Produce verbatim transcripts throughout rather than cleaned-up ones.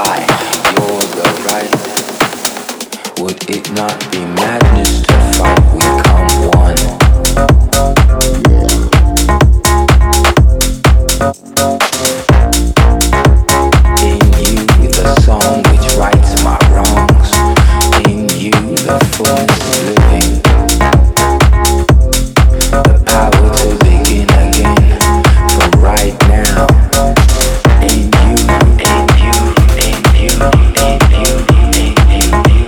I, you're the right. Would it not be madness to fight? We come one. In you the song which rights my wrongs. In you the fullness of living. The power to begin again from right now. In you, in you, in you, in you, in you,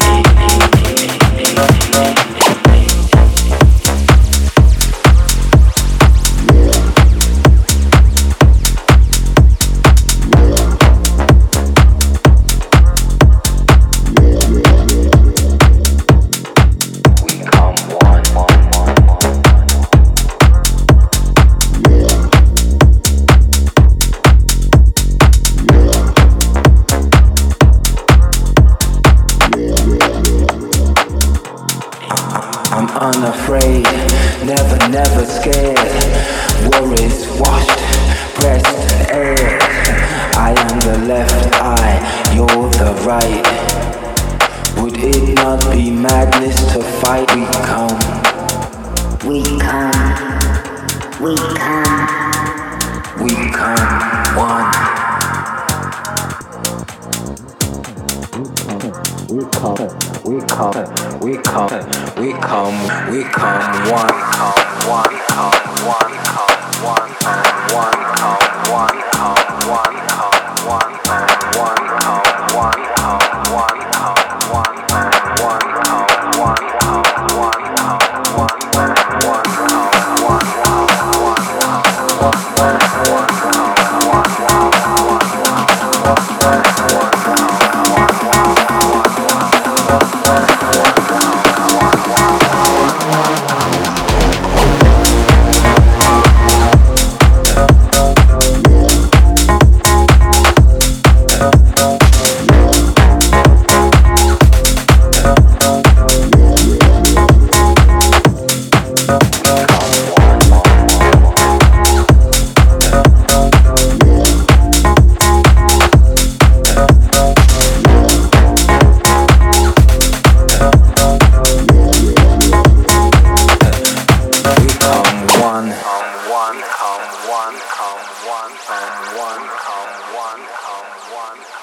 unafraid, never, never scared. Worries washed, pressed, aired. I am the left eye, you're the right. Would it not be madness to fight? We come, we come, we come, we come one. We come, we come, we come, we come, we come one, come one, come one, come one, come one, come one, come one, come one, come one, come one, come one, come one, come one, come one, come one, come one, come one, one, come one, come one, come one, come one, come one.